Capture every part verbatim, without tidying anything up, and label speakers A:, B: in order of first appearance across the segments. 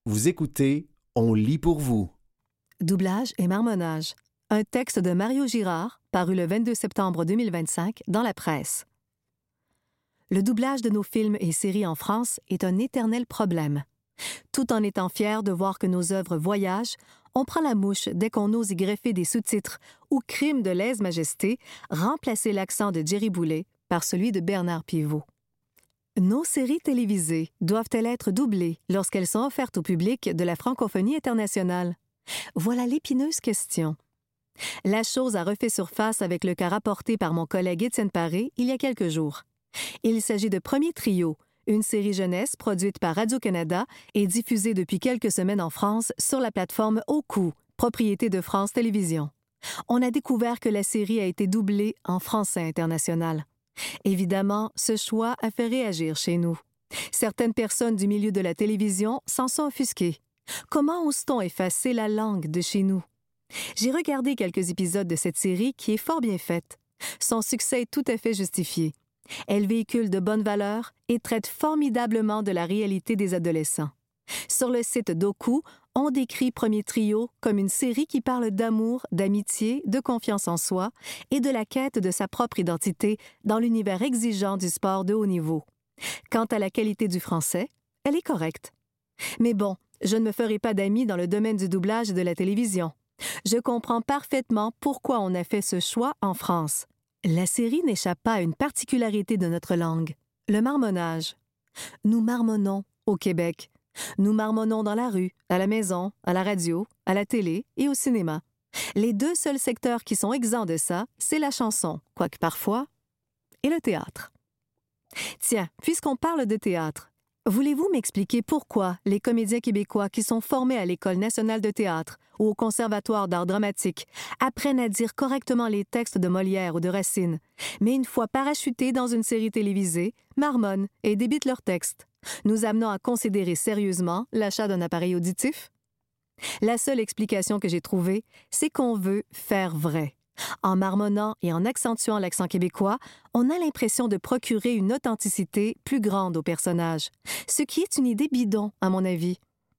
A: Vous écoutez On lit pour vous.
B: Doublage et marmonnage. Un texte de Mario Girard, paru le vingt-deux septembre deux mille vingt-cinq dans la presse. Le doublage de nos films et séries en France est un éternel problème. Tout en étant fiers de voir que nos œuvres voyagent, on prend la mouche dès qu'on ose y greffer des sous-titres ou, crime de lèse-majesté, remplacer l'accent de Jerry Boulet par celui de Bernard Pivot. Nos séries télévisées doivent-elles être doublées lorsqu'elles sont offertes au public de la francophonie internationale? Voilà l'épineuse question. La chose a refait surface avec le cas rapporté par mon collègue Étienne Paré il y a quelques jours. Il s'agit de Premier Trio, une série jeunesse produite par Radio-Canada et diffusée depuis quelques semaines en France sur la plateforme Oku, propriété de France Télévisions. On a découvert que la série a été doublée en français international. Évidemment, ce choix a fait réagir chez nous. Certaines personnes du milieu de la télévision s'en sont offusquées. Comment ose-t-on effacer la langue de chez nous? J'ai regardé quelques épisodes de cette série qui est fort bien faite. Son succès est tout à fait justifié. Elle véhicule de bonnes valeurs et traite formidablement de la réalité des adolescents. Sur le site d'Oku, on décrit Premier Trio comme une série qui parle d'amour, d'amitié, de confiance en soi et de la quête de sa propre identité dans l'univers exigeant du sport de haut niveau. Quant à la qualité du français, elle est correcte. Mais bon, je ne me ferai pas d'amis dans le domaine du doublage et de la télévision. Je comprends parfaitement pourquoi on a fait ce choix en France. La série n'échappe pas à une particularité de notre langue, le marmonnage. Nous marmonnons au Québec. Nous marmonnons dans la rue, à la maison, à la radio, à la télé et au cinéma. Les deux seuls secteurs qui sont exempts de ça, c'est la chanson, quoique parfois, et le théâtre. Tiens, puisqu'on parle de théâtre, voulez-vous m'expliquer pourquoi les comédiens québécois qui sont formés à l'École nationale de théâtre ou au Conservatoire d'art dramatique apprennent à dire correctement les textes de Molière ou de Racine, mais une fois parachutés dans une série télévisée, marmonnent et débitent leurs textes, nous amenant à considérer sérieusement l'achat d'un appareil auditif? La seule explication que j'ai trouvée, c'est qu'on veut faire vrai. En marmonnant et en accentuant l'accent québécois, on a l'impression de procurer une authenticité plus grande au personnage, ce qui est une idée bidon, à mon avis.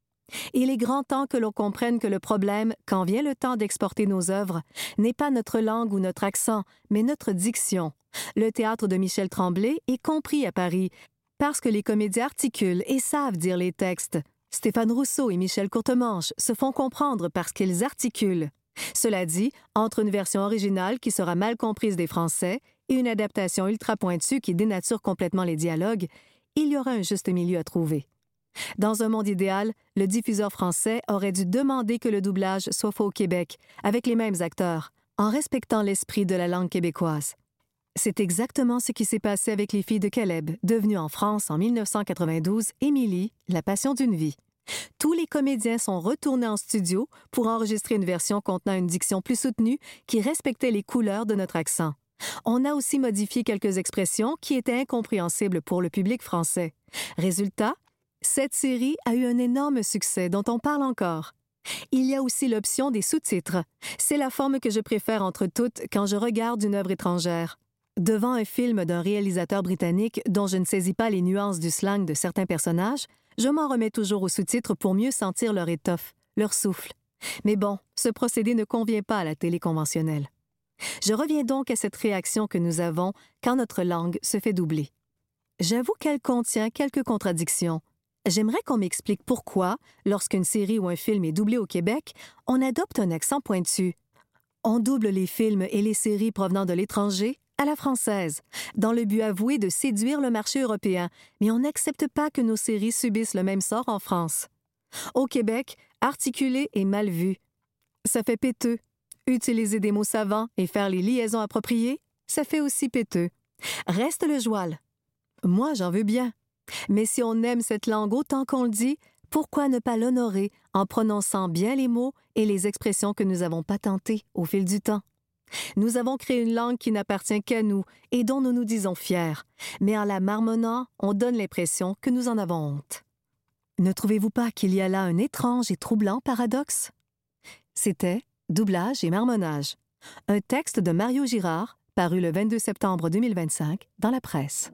B: Il est grand temps que l'on comprenne que le problème, quand vient le temps d'exporter nos œuvres, n'est pas notre langue ou notre accent, mais notre diction. Le théâtre de Michel Tremblay est compris à Paris, parce que les comédiens articulent et savent dire les textes. Stéphane Rousseau et Michel Courtemanche se font comprendre parce qu'ils articulent. Cela dit, entre une version originale qui sera mal comprise des Français et une adaptation ultra pointue qui dénature complètement les dialogues, il y aura un juste milieu à trouver. Dans un monde idéal, le diffuseur français aurait dû demander que le doublage soit fait au Québec, avec les mêmes acteurs, en respectant l'esprit de la langue québécoise. C'est exactement ce qui s'est passé avec Les Filles de Caleb, devenues en France en dix-neuf cent quatre-vingt-douze Émilie, La Passion d'une vie. Tous les comédiens sont retournés en studio pour enregistrer une version contenant une diction plus soutenue qui respectait les couleurs de notre accent. On a aussi modifié quelques expressions qui étaient incompréhensibles pour le public français. Résultat, cette série a eu un énorme succès dont on parle encore. Il y a aussi l'option des sous-titres. C'est la forme que je préfère entre toutes quand je regarde une œuvre étrangère. Devant un film d'un réalisateur britannique dont je ne saisis pas les nuances du slang de certains personnages, je m'en remets toujours aux sous-titres pour mieux sentir leur étoffe, leur souffle. Mais bon, ce procédé ne convient pas à la télé conventionnelle. Je reviens donc à cette réaction que nous avons quand notre langue se fait doubler. J'avoue qu'elle contient quelques contradictions. J'aimerais qu'on m'explique pourquoi, lorsqu'une série ou un film est doublé au Québec, on adopte un accent pointu. On double les films et les séries provenant de l'étranger à la française, dans le but avoué de séduire le marché européen, mais on n'accepte pas que nos séries subissent le même sort en France. Au Québec, articuler est mal vu. Ça fait péteux. Utiliser des mots savants et faire les liaisons appropriées, ça fait aussi péteux. Reste le joual. Moi, j'en veux bien. Mais si on aime cette langue autant qu'on le dit, pourquoi ne pas l'honorer en prononçant bien les mots et les expressions que nous avons patentées au fil du temps? Nous avons créé une langue qui n'appartient qu'à nous et dont nous nous disons fiers, mais en la marmonnant, on donne l'impression que nous en avons honte. Ne trouvez-vous pas qu'il y a là un étrange et troublant paradoxe? C'était Doublage et marmonnage, un texte de Mario Girard, paru le vingt-deux septembre deux mille vingt-cinq dans la presse.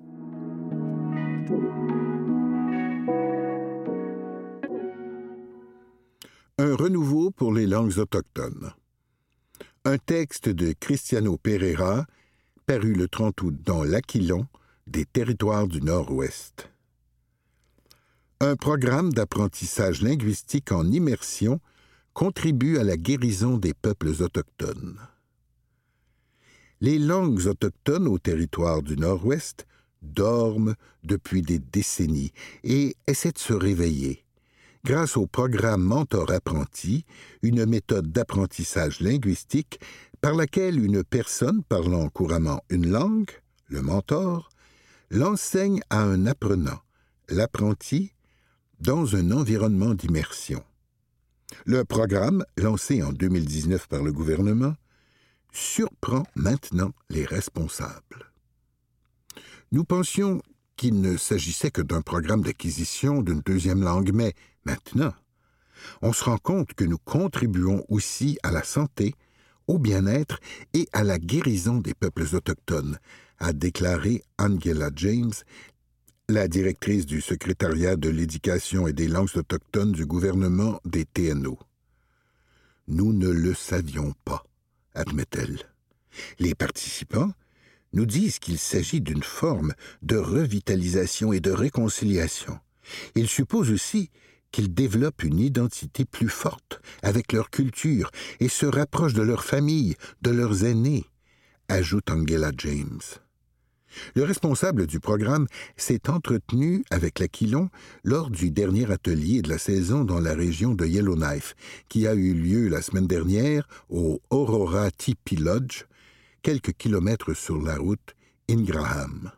C: Un renouveau pour les langues autochtones. Un texte de Cristiano Pereira, paru le trente août dans l'Aquilon, des Territoires du Nord-Ouest. Un programme d'apprentissage linguistique en immersion contribue à la guérison des peuples autochtones. Les langues autochtones aux Territoires du Nord-Ouest dorment depuis des décennies et essaient de se réveiller. Grâce au programme Mentor-Apprenti, une méthode d'apprentissage linguistique par laquelle une personne parlant couramment une langue, le mentor, l'enseigne à un apprenant, l'apprenti, dans un environnement d'immersion. Le programme, lancé en deux mille dix-neuf par le gouvernement, surprend maintenant les responsables. Nous pensions qu'il ne s'agissait que d'un programme d'acquisition d'une deuxième langue, mais maintenant, on se rend compte que nous contribuons aussi à la santé, au bien-être et à la guérison des peuples autochtones, a déclaré Angela James, la directrice du secrétariat de l'éducation et des langues autochtones du gouvernement des T N O. Nous ne le savions pas, admet-elle. Les participants nous disent qu'il s'agit d'une forme de revitalisation et de réconciliation. Ils supposent aussi qu'ils développent une identité plus forte avec leur culture et se rapprochent de leur famille, de leurs aînés, ajoute Angela James. Le responsable du programme s'est entretenu avec l'Aquilon lors du dernier atelier de la saison dans la région de Yellowknife, qui a eu lieu la semaine dernière au Aurora Teepee Lodge, quelques kilomètres sur la route Ingraham.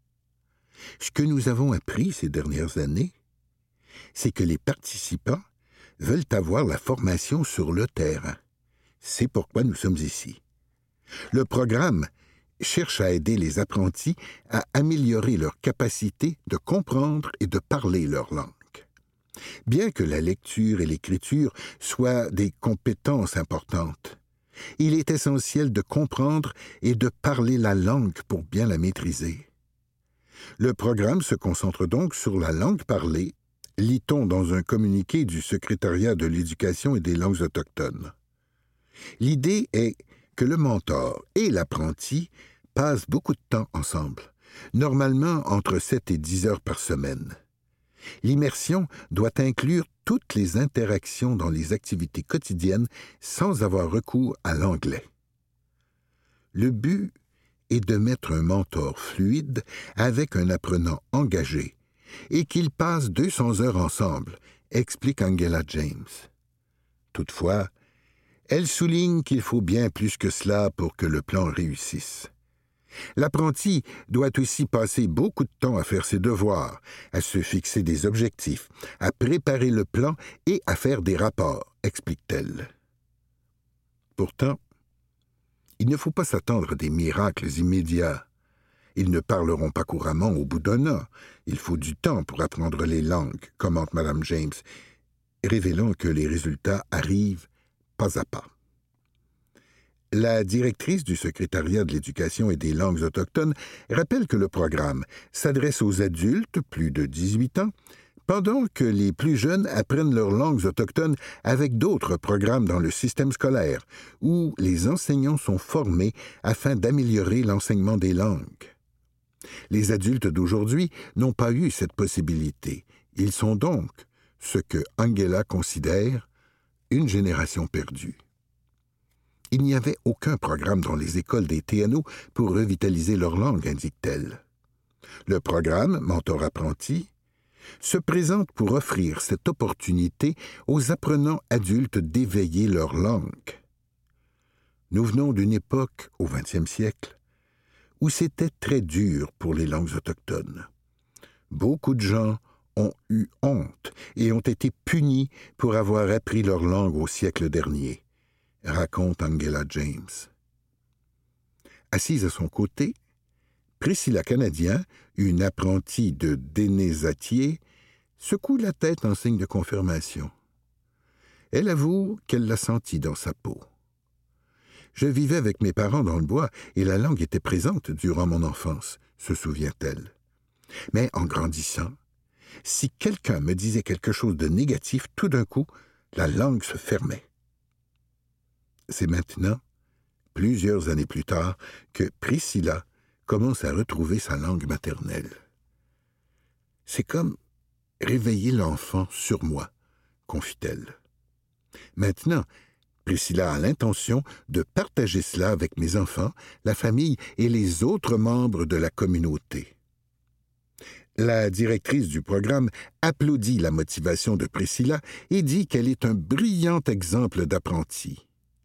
C: Ce que nous avons appris ces dernières années, c'est que les participants veulent avoir la formation sur le terrain. C'est pourquoi nous sommes ici. Le programme cherche à aider les apprentis à améliorer leur capacité de comprendre et de parler leur langue. Bien que la lecture et l'écriture soient des compétences importantes, il est essentiel de comprendre et de parler la langue pour bien la maîtriser. Le programme se concentre donc sur la langue parlée, lit-on dans un communiqué du secrétariat de l'éducation et des langues autochtones. L'idée est que le mentor et l'apprenti passent beaucoup de temps ensemble, normalement entre sept et dix heures par semaine. L'immersion doit inclure toutes les interactions dans les activités quotidiennes sans avoir recours à l'anglais. Le but est de mettre un mentor fluide avec un apprenant engagé et qu'ils passent deux cents heures ensemble, explique Angela James. Toutefois, elle souligne qu'il faut bien plus que cela pour que le plan réussisse. L'apprenti doit aussi passer beaucoup de temps à faire ses devoirs, à se fixer des objectifs, à préparer le plan et à faire des rapports, explique-t-elle. Pourtant, il ne faut pas s'attendre à des miracles immédiats. Ils ne parleront pas couramment au bout d'un an. Il faut du temps pour apprendre les langues, commente Mme James, révélant que les résultats arrivent pas à pas. La directrice du secrétariat de l'éducation et des langues autochtones rappelle que le programme s'adresse aux adultes, plus de dix-huit ans, pendant que les plus jeunes apprennent leurs langues autochtones avec d'autres programmes dans le système scolaire, où les enseignants sont formés afin d'améliorer l'enseignement des langues. Les adultes d'aujourd'hui n'ont pas eu cette possibilité. Ils sont donc ce que Angela considère une génération perdue. Il n'y avait aucun programme dans les écoles des T N O pour revitaliser leur langue, indique-t-elle. Le programme Mentor-Apprenti se présente pour offrir cette opportunité aux apprenants adultes d'éveiller leur langue. Nous venons d'une époque, au vingtième siècle, où c'était très dur pour les langues autochtones. Beaucoup de gens ont eu honte et ont été punis pour avoir appris leur langue au siècle dernier, raconte Angela James. Assise à son côté, Priscilla Canadien, une apprentie de Dénézatier, secoue la tête en signe de confirmation. Elle avoue qu'elle l'a senti dans sa peau. « Je vivais avec mes parents dans le bois et la langue était présente durant mon enfance », se souvient-elle. Mais en grandissant, si quelqu'un me disait quelque chose de négatif, tout d'un coup, la langue se fermait. C'est maintenant, plusieurs années plus tard, que Priscilla commence à retrouver sa langue maternelle. C'est comme réveiller l'enfant sur moi, confie-t-elle. Maintenant, Priscilla a l'intention de partager cela avec mes enfants, la famille et les autres membres de la communauté. La directrice du programme applaudit la motivation de Priscilla et dit qu'elle est un brillant exemple d'apprenti.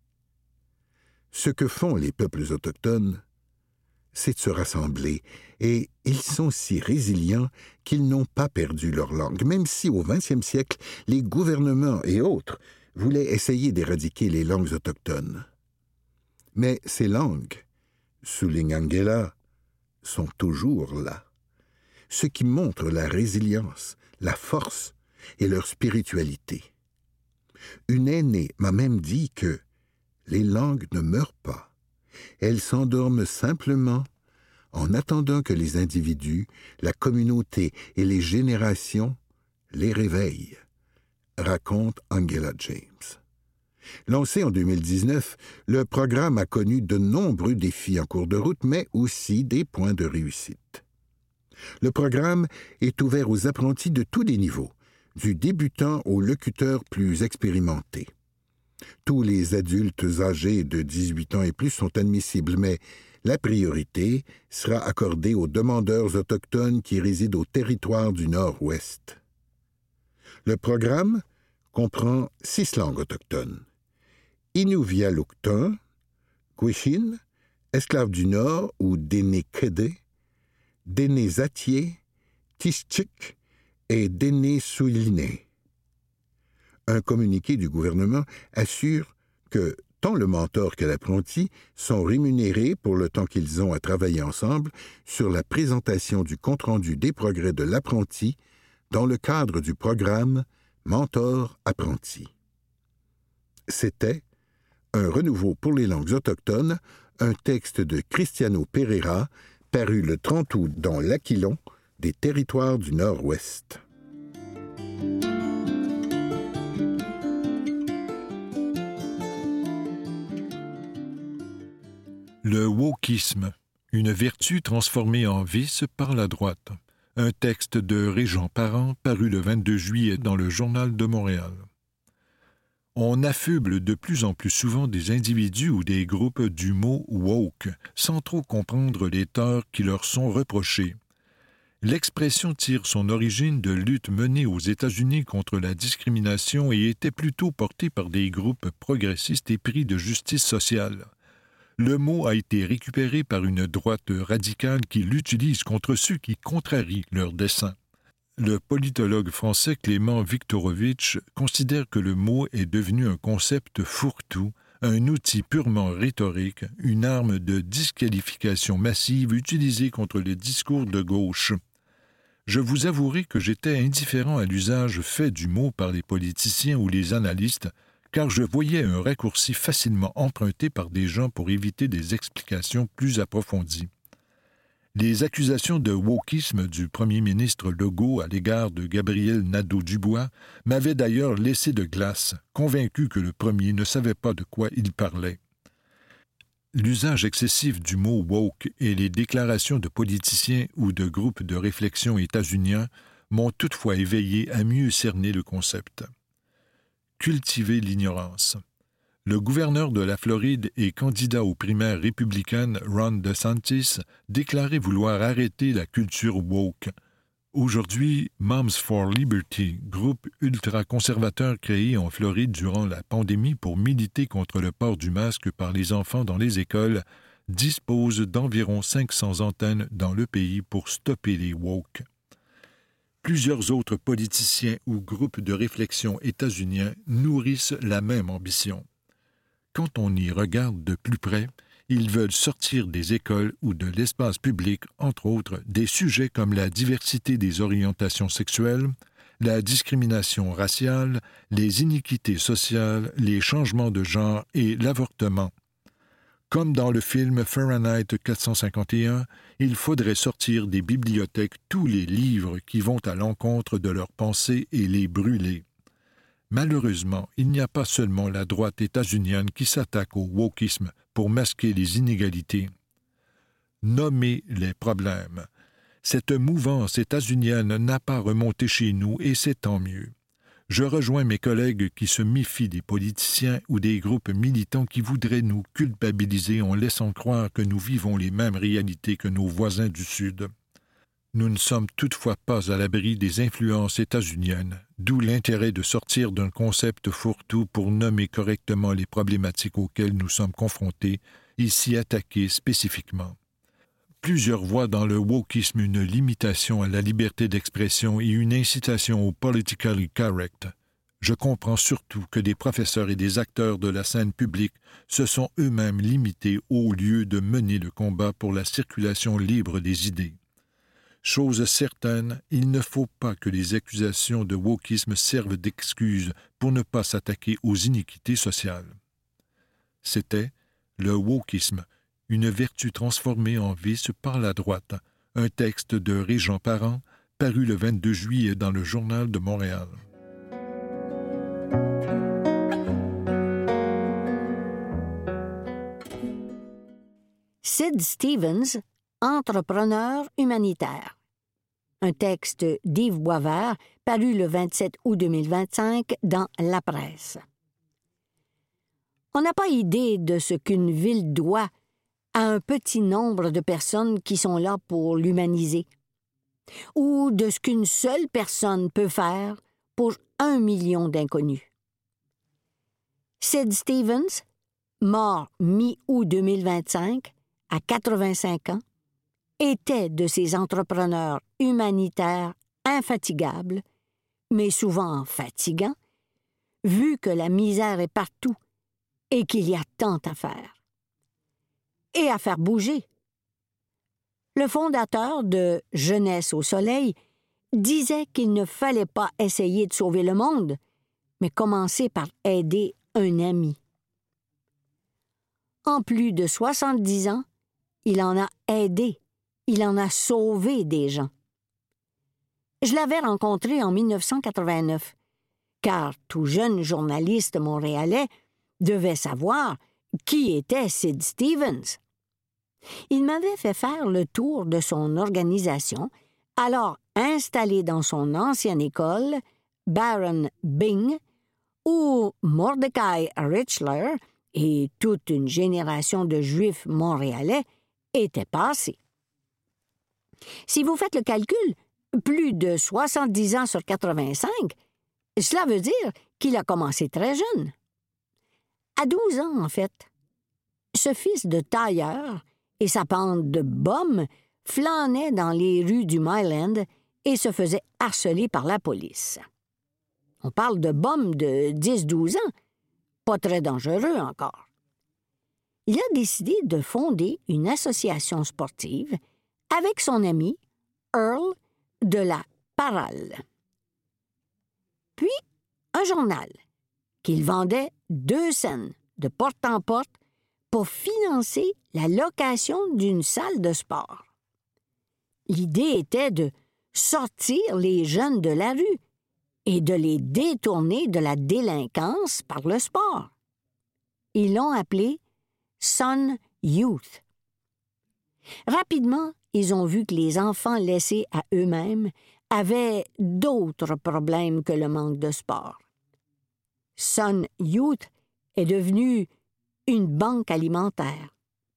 C: Ce que font les peuples autochtones, c'est de se rassembler, et ils sont si résilients qu'ils n'ont pas perdu leur langue, même si au vingtième siècle, les gouvernements et autres voulaient essayer d'éradiquer les langues autochtones. Mais ces langues, souligne Angela, sont toujours là, ce qui montre la résilience, la force et leur spiritualité. Une aînée m'a même dit que les langues ne meurent pas. Elles s'endorment simplement en attendant que les individus, la communauté et les générations les réveillent, raconte Angela James. Lancé en deux mille dix-neuf, le programme a connu de nombreux défis en cours de route, mais aussi des points de réussite. Le programme est ouvert aux apprentis de tous les niveaux, du débutant au locuteur plus expérimenté. Tous les adultes âgés de dix-huit ans et plus sont admissibles, mais la priorité sera accordée aux demandeurs autochtones qui résident au territoire du Nord-Ouest. Le programme comprend six langues autochtones: Inuvialuktun, Gwich'in, esclave du Nord ou Déné-Kédé, Déné-Zatié, Tischik et Déné-Souliné. Un communiqué du gouvernement assure que tant le mentor que l'apprenti sont rémunérés pour le temps qu'ils ont à travailler ensemble sur la présentation du compte-rendu des progrès de l'apprenti dans le cadre du programme Mentor-Apprenti. C'était Un renouveau pour les langues autochtones, un texte de Cristiano Pereira, paru le trente août dans l'Aquilon des territoires du Nord-Ouest.
D: Le wokisme, une vertu transformée en vice par la droite. Un texte de Régent Parent paru le vingt-deux juillet dans le Journal de Montréal. On affuble de plus en plus souvent des individus ou des groupes du mot « woke » sans trop comprendre les torts qui leur sont reprochés. L'expression tire son origine de luttes menées aux États-Unis contre la discrimination et était plutôt portée par des groupes progressistes épris de justice sociale. Le mot a été récupéré par une droite radicale qui l'utilise contre ceux qui contrarient leurs desseins. Le politologue français Clément Viktorovitch considère que le mot est devenu un concept fourre-tout, un outil purement rhétorique, une arme de disqualification massive utilisée contre le discours de gauche. Je vous avouerai que j'étais indifférent à l'usage fait du mot par les politiciens ou les analystes, car je voyais un raccourci facilement emprunté par des gens pour éviter des explications plus approfondies. Les accusations de wokisme du premier ministre Legault à l'égard de Gabriel Nadeau-Dubois m'avaient d'ailleurs laissé de glace, convaincu que le premier ne savait pas de quoi il parlait. L'usage excessif du mot « woke » et les déclarations de politiciens ou de groupes de réflexion états-uniens m'ont toutefois éveillé à mieux cerner le concept. Cultiver l'ignorance. Le gouverneur de la Floride et candidat aux primaires républicaines Ron DeSantis déclarait vouloir arrêter la culture woke. Aujourd'hui, Moms for Liberty, groupe ultra-conservateur créé en Floride durant la pandémie pour militer contre le port du masque par les enfants dans les écoles, dispose d'environ cinq cents antennes dans le pays pour stopper les woke. Plusieurs autres politiciens ou groupes de réflexion états-uniens nourrissent la même ambition. Quand on y regarde de plus près, ils veulent sortir des écoles ou de l'espace public, entre autres, des sujets comme la diversité des orientations sexuelles, la discrimination raciale, les iniquités sociales, les changements de genre et l'avortement. Comme dans le film Fahrenheit quatre cent cinquante et un, il faudrait sortir des bibliothèques tous les livres qui vont à l'encontre de leurs pensées et les brûler. Malheureusement, il n'y a pas seulement la droite états-unienne qui s'attaque au wokisme pour masquer les inégalités. Nommez les problèmes. Cette mouvance états-unienne n'a pas remonté chez nous et c'est tant mieux. Je rejoins mes collègues qui se méfient des politiciens ou des groupes militants qui voudraient nous culpabiliser en laissant croire que nous vivons les mêmes réalités que nos voisins du Sud. Nous ne sommes toutefois pas à l'abri des influences états-uniennes, d'où l'intérêt de sortir d'un concept fourre-tout pour nommer correctement les problématiques auxquelles nous sommes confrontés et s'y attaquer spécifiquement. Plusieurs voient dans le wokisme une limitation à la liberté d'expression et une incitation au politically correct. Je comprends surtout que des professeurs et des acteurs de la scène publique se sont eux-mêmes limités au lieu de mener le combat pour la circulation libre des idées. Chose certaine, il ne faut pas que les accusations de wokisme servent d'excuse pour ne pas s'attaquer aux iniquités sociales. C'était le wokisme, une vertu transformée en vice par la droite, un texte de Régent Parent, paru le vingt-deux juillet dans le Journal de Montréal.
E: Sid Stevens, entrepreneur humanitaire. Un texte d'Yves Boisvert, paru le vingt-sept août deux mille vingt-cinq dans La Presse. On n'a pas idée de ce qu'une ville doit à un petit nombre de personnes qui sont là pour l'humaniser, ou de ce qu'une seule personne peut faire pour un million d'inconnus. Sid Stevens, mort mi-août deux mille vingt-cinq, à quatre-vingt-cinq ans, était de ces entrepreneurs humanitaires infatigables, mais souvent fatigants, vu que la misère est partout et qu'il y a tant à faire. Et à faire bouger. Le fondateur de Jeunesse au Soleil disait qu'il ne fallait pas essayer de sauver le monde, mais commencer par aider un ami. En plus de soixante-dix ans, il en a aidé, il en a sauvé des gens. Je l'avais rencontré en mille neuf cent quatre-vingt-neuf, car tout jeune journaliste montréalais devait savoir qui était Sid Stevens. Il m'avait fait faire le tour de son organisation, alors installée dans son ancienne école, Baron Bing, où Mordecai Richler et toute une génération de Juifs montréalais étaient passés. Si vous faites le calcul, plus de soixante-dix ans sur quatre-vingt-cinq, cela veut dire qu'il a commencé très jeune. À douze ans, en fait. Ce fils de tailleur et sa bande de bums flânaient dans les rues du Myland et se faisaient harceler par la police. On parle de bums de dix douze ans, pas très dangereux encore. Il a décidé de fonder une association sportive avec son ami Earl de la Parale. Puis, un journal qu'il vendait deux cents de porte en porte pour financer la location d'une salle de sport. L'idée était de sortir les jeunes de la rue et de les détourner de la délinquance par le sport. Ils l'ont appelé Sun Youth. Rapidement, ils ont vu que les enfants laissés à eux-mêmes avaient d'autres problèmes que le manque de sport. Sun Youth est devenu une banque alimentaire.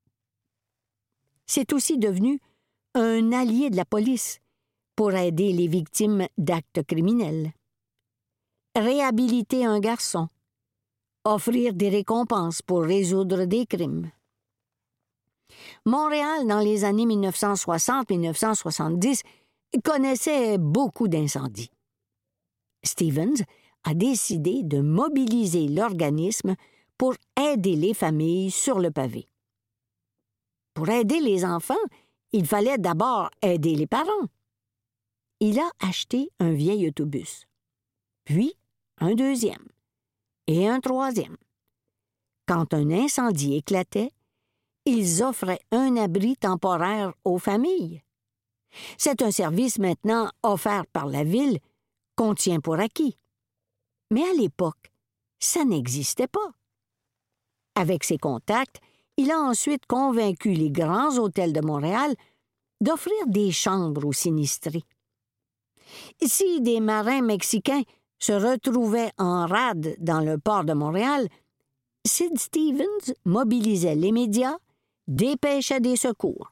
E: C'est aussi devenu un allié de la police pour aider les victimes d'actes criminels. Réhabiliter un garçon, offrir des récompenses pour résoudre des crimes. Montréal, dans les années mille neuf cent soixante à mille neuf cent soixante-dix, connaissait beaucoup d'incendies. Stevens a décidé de mobiliser l'organisme pour aider les familles sur le pavé. Pour aider les enfants, il fallait d'abord aider les parents. Il a acheté un vieil autobus, puis un deuxième et un troisième. Quand un incendie éclatait, ils offraient un abri temporaire aux familles. C'est un service maintenant offert par la ville qu'on tient pour acquis. Mais à l'époque, ça n'existait pas. Avec ses contacts, il a ensuite convaincu les grands hôtels de Montréal d'offrir des chambres aux sinistrés. Si des marins mexicains se retrouvaient en rade dans le port de Montréal, Sid Stevens mobilisait les médias, dépêchait des secours.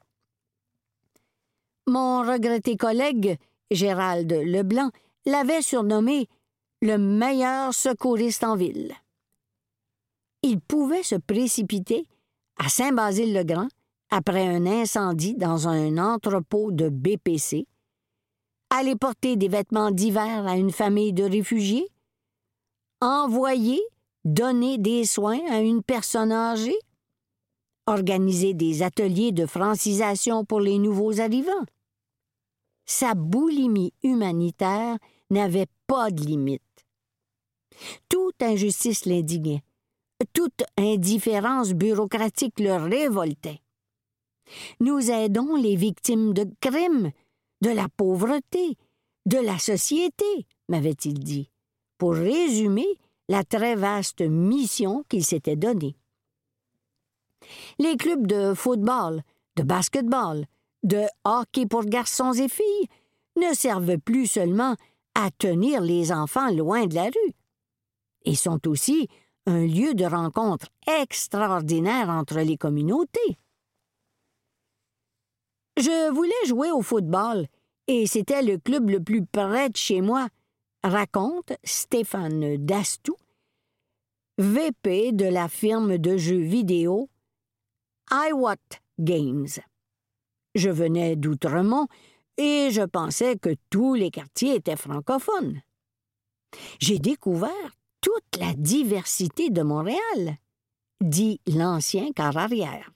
E: Mon regretté collègue, Gérald Leblanc, l'avait surnommé le meilleur secouriste en ville. Il pouvait se précipiter à Saint-Basile-le-Grand après un incendie dans un entrepôt de B P C, aller porter des vêtements d'hiver à une famille de réfugiés, envoyer, donner des soins à une personne âgée, organiser des ateliers de francisation pour les nouveaux arrivants. Sa boulimie humanitaire n'avait pas de limite. Toute injustice l'indignait. Toute indifférence bureaucratique le révoltait. Nous aidons les victimes de crimes, de la pauvreté, de la société, m'avait-il dit, pour résumer la très vaste mission qu'il s'était donnée. Les clubs de football, de basketball, de hockey pour garçons et filles ne servent plus seulement à tenir les enfants loin de la rue. Ils sont aussi un lieu de rencontre extraordinaire entre les communautés. Je voulais jouer au football et c'était le club le plus près de chez moi, raconte Stéphane Dastou, V P de la firme de jeux vidéo iWatt Games. Je venais d'Outremont et je pensais que tous les quartiers étaient francophones. J'ai découvert toute la diversité de Montréal, dit l'ancien quart arrière.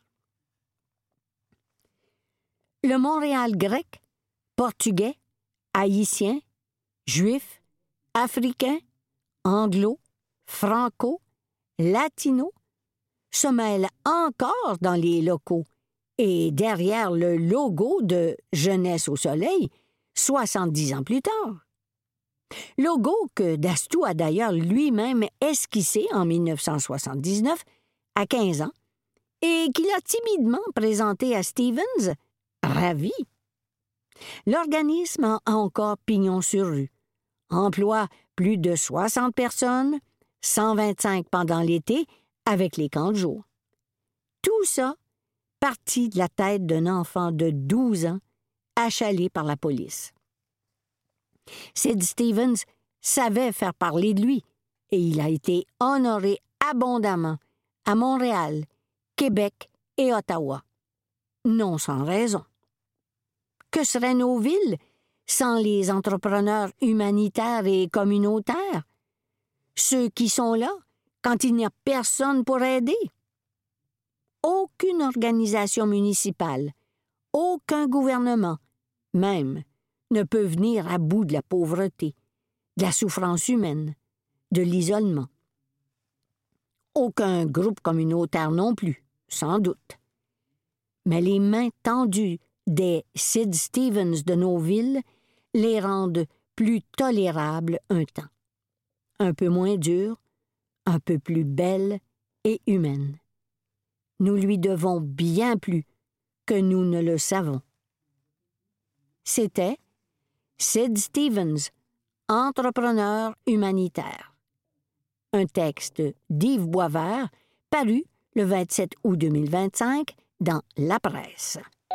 E: Le Montréal grec, portugais, haïtien, juif, africain, anglo, franco, latino se mêle encore dans les locaux et derrière le logo de Jeunesse au soleil, soixante-dix ans plus tard. Logo que Dastou a d'ailleurs lui-même esquissé en dix-neuf cent soixante-dix-neuf, à quinze ans, et qu'il a timidement présenté à Stevens, ravi. L'organisme a encore pignon sur rue, emploie plus de soixante personnes, cent vingt-cinq pendant l'été, avec les camps de jour. Tout ça parti de la tête d'un enfant de douze ans, achalé par la police. Sid Stevens savait faire parler de lui et il a été honoré abondamment à Montréal, Québec et Ottawa. Non sans raison. Que seraient nos villes sans les entrepreneurs humanitaires et communautaires? Ceux qui sont là quand il n'y a personne pour aider? Aucune organisation municipale, aucun gouvernement, même, ne peut venir à bout de la pauvreté, de la souffrance humaine, de l'isolement. Aucun groupe communautaire non plus, sans doute. Mais les mains tendues des Sid Stevens de nos villes les rendent plus tolérables un temps. Un peu moins dures, un peu plus belles et humaines. Nous lui devons bien plus que nous ne le savons. C'était Sid Stevens, entrepreneur humanitaire. Un texte d'Yves Boisvert, paru le vingt-sept août deux mille vingt-cinq dans La Presse.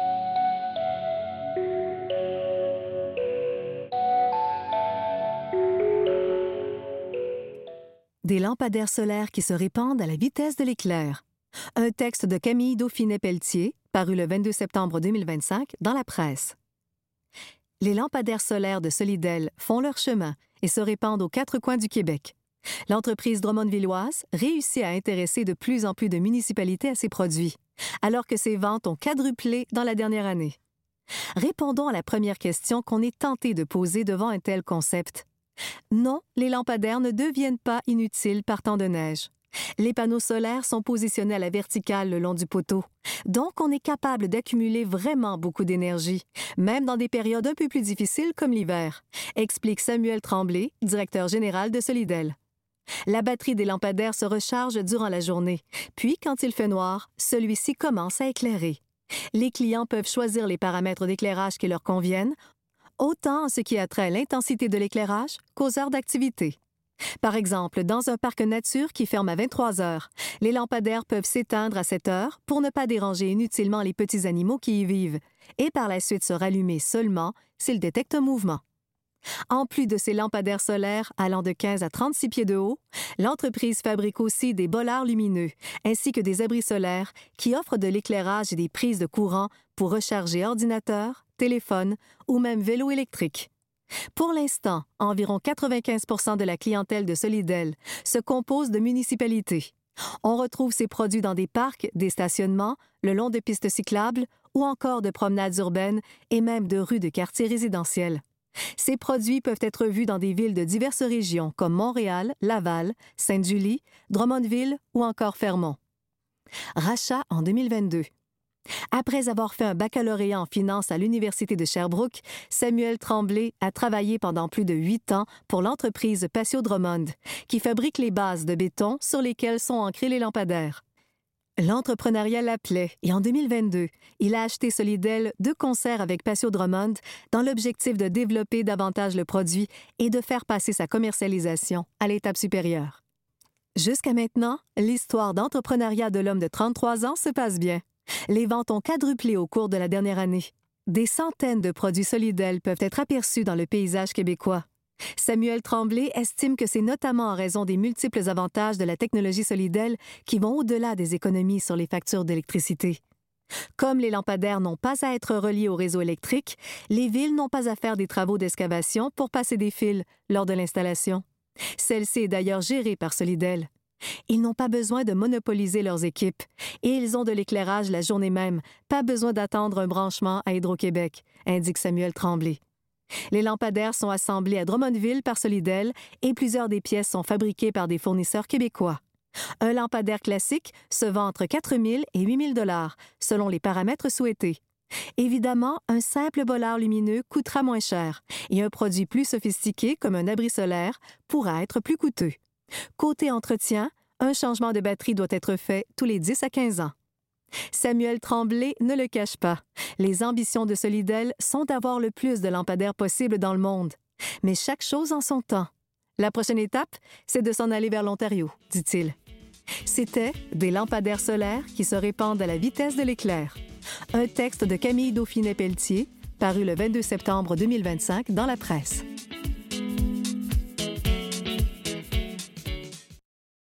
B: Des lampadaires solaires qui se répandent à la vitesse de l'éclair. Un texte de Camille Dauphinet-Pelletier, paru le vingt-deux septembre deux mille vingt-cinq dans La Presse. Les lampadaires solaires de Solidel font leur chemin et se répandent aux quatre coins du Québec. L'entreprise drummondvilloise réussit à intéresser de plus en plus de municipalités à ses produits, alors que ses ventes ont quadruplé dans la dernière année. Répondons à la première question qu'on est tenté de poser devant un tel concept. Non, les lampadaires ne deviennent pas inutiles par temps de neige. Les panneaux solaires sont positionnés à la verticale le long du poteau, donc on est capable d'accumuler vraiment beaucoup d'énergie, même dans des périodes un peu plus difficiles comme l'hiver, explique Samuel Tremblay, directeur général de Solidel. La batterie des lampadaires se recharge durant la journée, puis quand il fait noir, celui-ci commence à éclairer. Les clients peuvent choisir les paramètres d'éclairage qui leur conviennent, autant en ce qui a trait à l'intensité de l'éclairage qu'aux heures d'activité. Par exemple, dans un parc nature qui ferme à vingt-trois heures, les lampadaires peuvent s'éteindre à cette heure pour ne pas déranger inutilement les petits animaux qui y vivent, et par la suite se rallumer seulement s'ils détectent un mouvement. En plus de ces lampadaires solaires allant de quinze à trente-six pieds de haut, l'entreprise fabrique aussi des bollards lumineux, ainsi que des abris solaires qui offrent de l'éclairage et des prises de courant pour recharger ordinateurs, téléphones ou même vélos électriques. Pour l'instant, environ quatre-vingt-quinze pour cent de la clientèle de Solidel se compose de municipalités. On retrouve ces produits dans des parcs, des stationnements, le long de pistes cyclables ou encore de promenades urbaines et même de rues de quartiers résidentiels. Ces produits peuvent être vus dans des villes de diverses régions comme Montréal, Laval, Sainte-Julie, Drummondville ou encore Fermont. Rachat en deux mille vingt-deux. Après avoir fait un baccalauréat en finance à l'Université de Sherbrooke, Samuel Tremblay a travaillé pendant plus de huit ans pour l'entreprise Patio Drummond, qui fabrique les bases de béton sur lesquelles sont ancrés les lampadaires. L'entrepreneuriat l'appelait et en deux mille vingt-deux, il a acheté Solidel de concert avec Patio Drummond dans l'objectif de développer davantage le produit et de faire passer sa commercialisation à l'étape supérieure. Jusqu'à maintenant, l'histoire d'entrepreneuriat de l'homme de trente-trois ans se passe bien. Les ventes ont quadruplé au cours de la dernière année. Des centaines de produits Solidel peuvent être aperçus dans le paysage québécois. Samuel Tremblay estime que c'est notamment en raison des multiples avantages de la technologie Solidel qui vont au-delà des économies sur les factures d'électricité. Comme les lampadaires n'ont pas à être reliés au réseau électrique, les villes n'ont pas à faire des travaux d'excavation pour passer des fils lors de l'installation. Celle-ci est d'ailleurs gérée par Solidel. Ils n'ont pas besoin de monopoliser leurs équipes et ils ont de l'éclairage la journée même, pas besoin d'attendre un branchement à Hydro-Québec, indique Samuel Tremblay. Les lampadaires sont assemblés à Drummondville par Solidel et plusieurs des pièces sont fabriquées par des fournisseurs québécois. Un lampadaire classique se vend entre quatre mille et huit mille dollars, selon les paramètres souhaités. Évidemment, un simple bollard lumineux coûtera moins cher et un produit plus sophistiqué, comme un abri solaire, pourra être plus coûteux. Côté entretien, un changement de batterie doit être fait tous les dix à quinze ans. Samuel Tremblay ne le cache pas. Les ambitions de Solidel sont d'avoir le plus de lampadaires possible dans le monde. Mais chaque chose en son temps. La prochaine étape, c'est de s'en aller vers l'Ontario, dit-il. C'était Des lampadaires solaires qui se répandent à la vitesse de l'éclair. Un texte de Camille Dauphinet-Pelletier, paru le vingt-deux septembre deux mille vingt-cinq dans la presse.